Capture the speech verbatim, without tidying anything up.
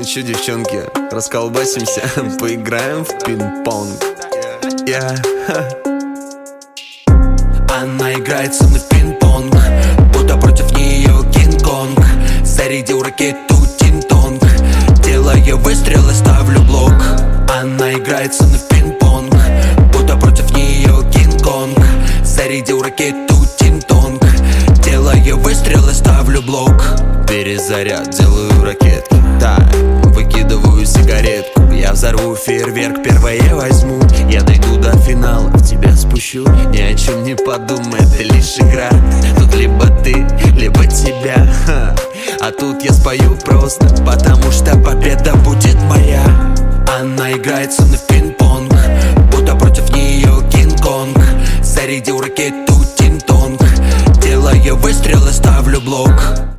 Ну чё, девчонки, расколбасимся, поиграем в пинг-понг. Yeah. Она играет со мной в пинг-понг, будто против нее Кинг-Конг. Зарядил ракету Тинтонг, делая выстрелы, ставлю блок. Она играет со мной в пинг-понг, будто против нее Кинг-Конг. Зарядил ракету Тинтонг, делая выстрелы, ставлю блок. Перезаряд, делаю ракетку, так, выкидываю сигаретку. Я взорву фейерверк, первое возьму. Я дойду до финала, в тебя спущу. Ни о чем не подумай, это лишь игра. Тут либо ты, либо тебя, ха. А тут я спою просто, потому что победа будет моя. Она играет со мной в пинг-понг, будто против нее Кинг-Конг. Зарядил ракету Тинтонг, делая выстрелы, ставлю блок.